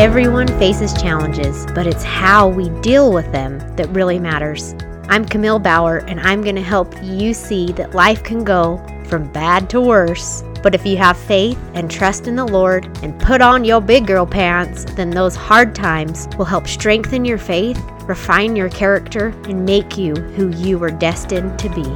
Everyone faces challenges, but it's how we deal with them that really matters. I'm Camille Bauer, and I'm going to help you see that life can go from bad to worse. But if you have faith and trust in the Lord and put on your big girl pants, then those hard times will help strengthen your faith, refine your character, and make you who you were destined to be.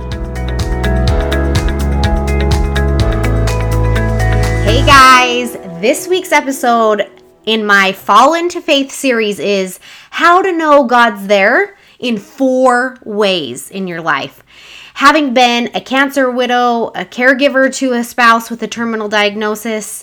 Hey guys, this week's episode in my Fall into Faith series is how to know God's there in 4 ways in your life. Having been a cancer widow, a caregiver to a spouse with a terminal diagnosis,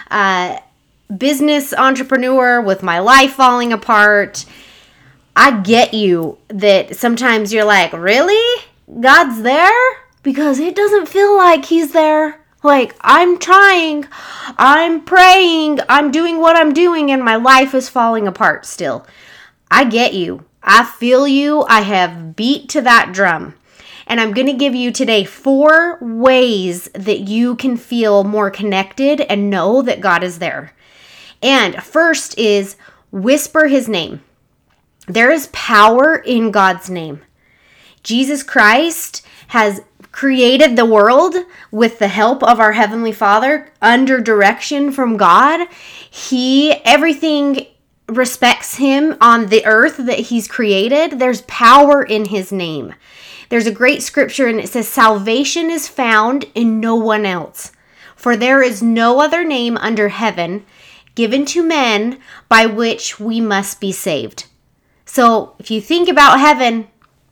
business entrepreneur with my life falling apart, I get you that sometimes you're like, really? God's there? Because it doesn't feel like he's there. Like, I'm trying, I'm praying, I'm doing what I'm doing, and my life is falling apart still. I get you. I feel you. I have beat to that drum. And I'm going to give you today 4 ways that you can feel more connected and know that God is there. And first is whisper his name. There is power in God's name. Jesus Christ has created the world with the help of our Heavenly Father under direction from God. Everything respects him on the earth that he's created. There's power in his name. There's a great scripture and it says, salvation is found in no one else. For there is no other name under heaven given to men by which we must be saved. So if you think about heaven,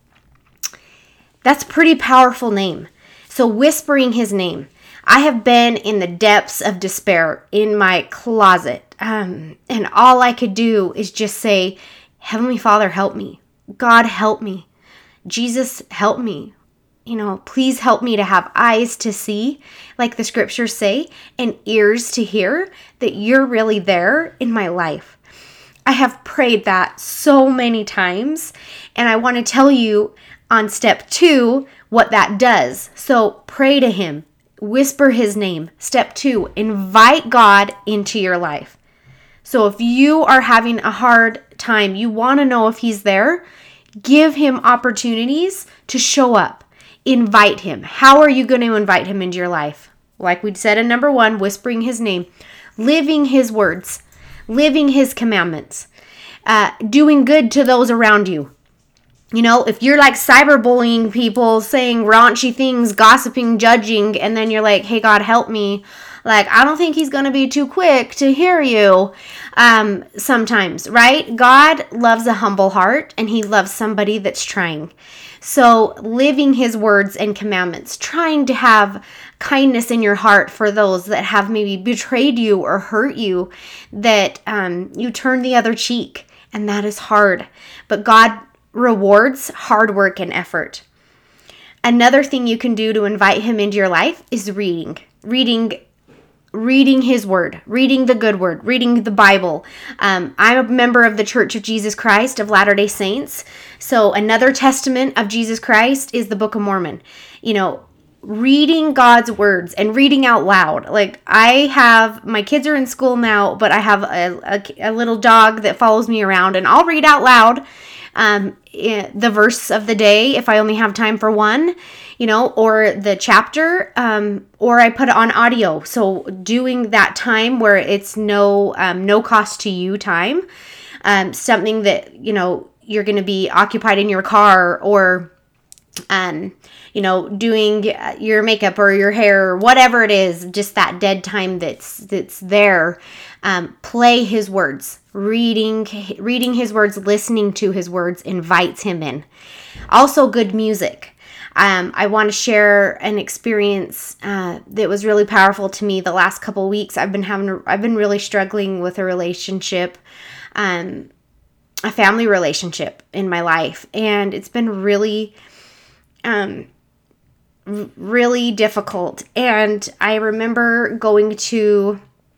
that's a pretty powerful name. So whispering his name. I have been in the depths of despair in my closet. And all I could do is just say, Heavenly Father, help me. God, help me. Jesus, help me. Please help me to have eyes to see, like the scriptures say, and ears to hear that you're really there in my life. I have prayed that so many times, and I want to tell you on step 2 what that does. So pray to him, whisper his name. Step 2, invite God into your life. So if you are having a hard time, you want to know if he's there, give him opportunities to show up. Invite him. How are you going to invite him into your life? Like we said in number 1, whispering his name, living his words, living his commandments, doing good to those around you. If you're like cyberbullying people, saying raunchy things, gossiping, judging, and then you're like, hey, God, help me. Like, I don't think he's going to be too quick to hear you sometimes, right? God loves a humble heart, and he loves somebody that's trying. So living his words and commandments, trying to have kindness in your heart for those that have maybe betrayed you or hurt you, that you turn the other cheek, and that is hard. But God rewards hard work and effort. Another thing you can do to invite him into your life is reading his word, reading the good word, reading the Bible. I'm a member of the Church of Jesus Christ of Latter-day Saints. So another testament of Jesus Christ is the Book of Mormon. Reading God's words and reading out loud. Like, my kids are in school now, but I have a little dog that follows me around, and I'll read out loud the verse of the day if I only have time for one, or the chapter, or I put it on audio. So doing that time where it's no cost to you time, something that, you're going to be occupied in your car or, doing your makeup or your hair or whatever it is, just that dead time that's there. Play his words, reading his words, listening to his words invites him in. Also, good music. I want to share an experience that was really powerful to me the last couple weeks. I've been really struggling with a relationship, a family relationship in my life, and it's been really really difficult. And I remember going to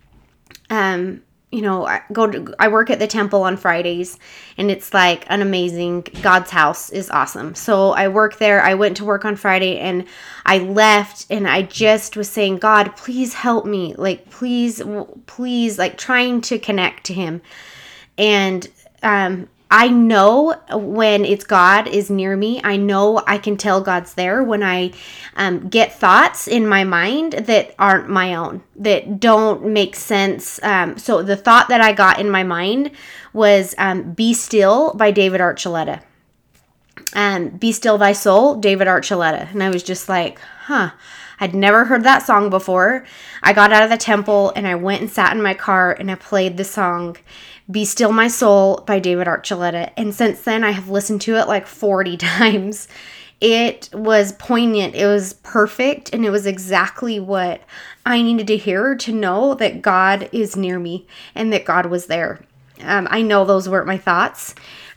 I work at the temple on Fridays, and it's like an amazing, God's house is awesome. So I work there. I went to work on Friday, and I left, and I just was saying, God, please help me. Like, please, like trying to connect to him. And I know when it's God is near me. I know I can tell God's there when I get thoughts in my mind that aren't my own, that don't make sense. So the thought that I got in my mind was Be Still by David Archuleta. Be Still Thy Soul, David Archuleta. And I was just like, I'd never heard that song before. I got out of the temple and I went and sat in my car and I played the song Be Still My Soul by David Archuleta. And since then, I have listened to it like 40 times. It was poignant. It was perfect. And it was exactly what I needed to hear to know that God is near me and that God was there. I know those weren't my thoughts.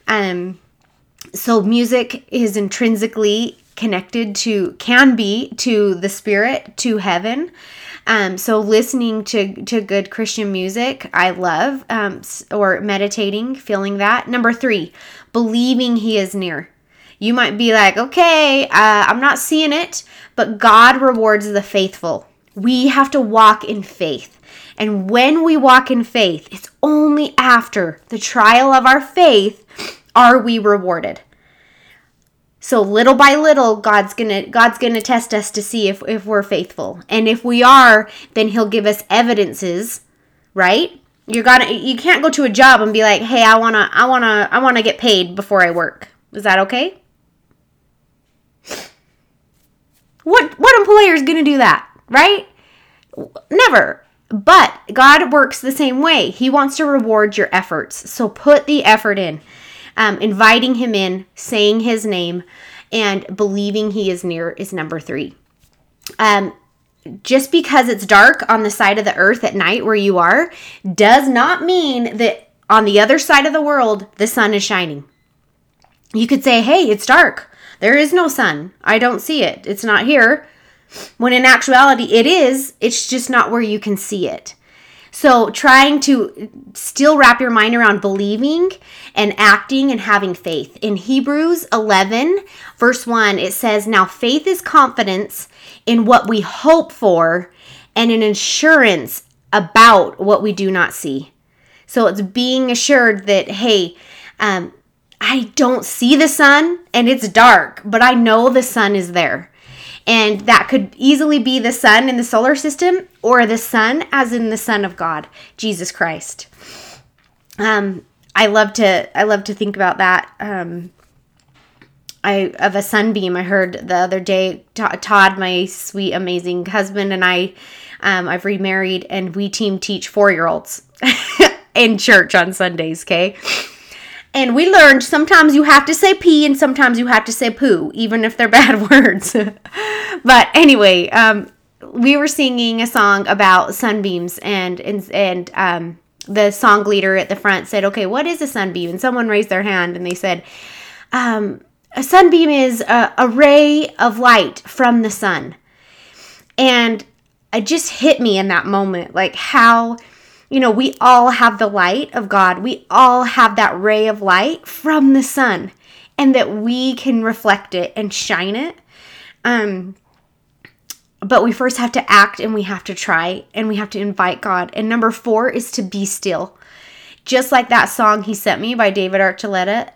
So music is intrinsically connected can be to the spirit, to heaven. So listening to good Christian music, I love, or meditating, feeling that. Number 3, believing he is near. You might be like, okay, I'm not seeing it, but God rewards the faithful. We have to walk in faith. And when we walk in faith, it's only after the trial of our faith are we rewarded. So little by little, God's gonna test us to see if we're faithful. And if we are, then he'll give us evidences, right? You can't go to a job and be like, hey, I wanna get paid before I work. Is that okay? What employer is gonna do that, right? Never. But God works the same way. He wants to reward your efforts. So put the effort in. Inviting him in, saying his name, and believing he is near is number 3. Just because it's dark on the side of the earth at night where you are does not mean that on the other side of the world, the sun is shining. You could say, hey, it's dark. There is no sun. I don't see it. It's not here. When in actuality, it is. It's just not where you can see it. So trying to still wrap your mind around believing and acting and having faith. In Hebrews 11, verse 1, it says, now faith is confidence in what we hope for and an assurance about what we do not see. So it's being assured that, hey, I don't see the sun and it's dark, but I know the sun is there. And that could easily be the sun in the solar system or the sun as in the Son of God, Jesus Christ. I love to think about that. Of a sunbeam. I heard the other day, Todd, my sweet, amazing husband, and I've remarried, and we team teach 4-year-olds in church on Sundays, okay? And we learned sometimes you have to say pee and sometimes you have to say poo, even if they're bad words. But anyway, we were singing a song about sunbeams, and the song leader at the front said, okay, what is a sunbeam? And someone raised their hand and they said, a sunbeam is a ray of light from the sun. And it just hit me in that moment, like how, we all have the light of God. We all have that ray of light from the sun, and that we can reflect it and shine it. But we first have to act, and we have to try, and we have to invite God. And number 4 is to be still. Just like that song He Sent Me by David Archuleta.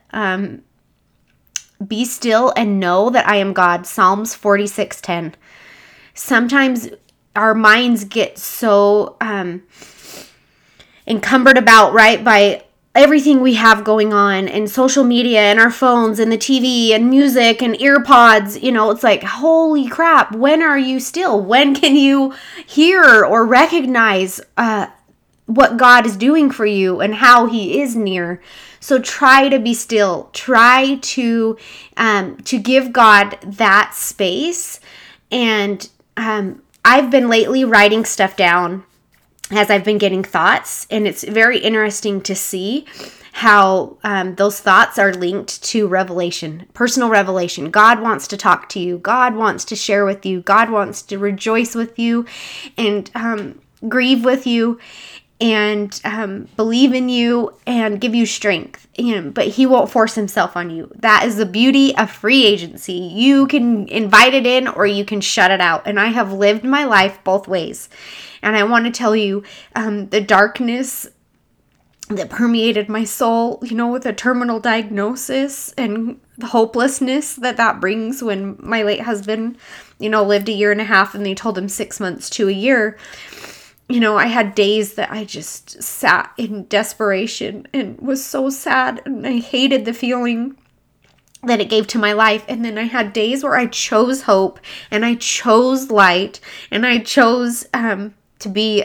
Be still and know that I am God. Psalms 46:10. Sometimes our minds get so encumbered about, right, by everything we have going on, and social media and our phones and the TV and music and earpods. It's like, holy crap, when are you still? When can you hear or recognize what God is doing for you and how He is near? So try to be still. Try to give God that space. And I've been lately writing stuff down as I've been getting thoughts, and it's very interesting to see how those thoughts are linked to revelation, personal revelation. God wants to talk to you. God wants to share with you. God wants to rejoice with you and grieve with you and believe in you and give you strength. But He won't force Himself on you. That is the beauty of free agency. You can invite it in or you can shut it out. And I have lived my life both ways. And I want to tell you, the darkness that permeated my soul, with a terminal diagnosis and the hopelessness that brings when my late husband, lived 1.5 years and they told him 6 months to a year. I had days that I just sat in desperation and was so sad, and I hated the feeling that it gave to my life. And then I had days where I chose hope, and I chose light, and I chose to be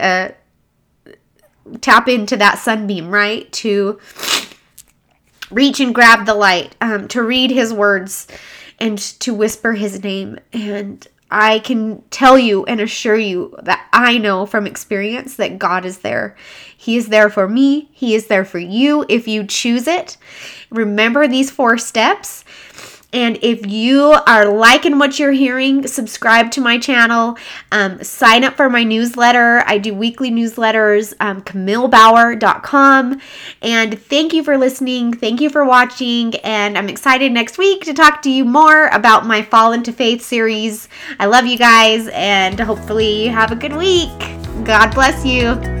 tap into that sunbeam, right? To reach and grab the light, to read his words and to whisper his name. And I can tell you and assure you that I know from experience that God is there. He is there for me. He is there for you if you choose it. Remember these 4 steps. And if you are liking what you're hearing, subscribe to my channel, sign up for my newsletter. I do weekly newsletters, CamilleBauer.com. And thank you for listening. Thank you for watching. And I'm excited next week to talk to you more about my Fall into Faith series. I love you guys, and hopefully you have a good week. God bless you.